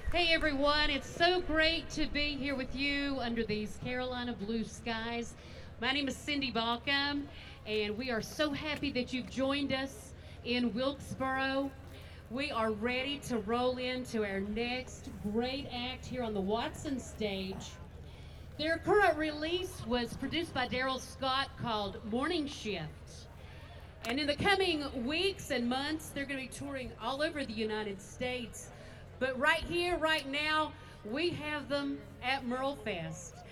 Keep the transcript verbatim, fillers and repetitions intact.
Hey everyone, it's so great to be here with you under these Carolina blue skies. My name is Cindy Balcom, and we are so happy that you've joined us in Wilkesboro. We are ready to roll into our next great act here on the Watson stage. Their current release was produced by Daryl Scott called Morning Shift. And in the coming weeks and months, they're going to be touring all over the United States. But right here, right now, we have them at Merle Fest.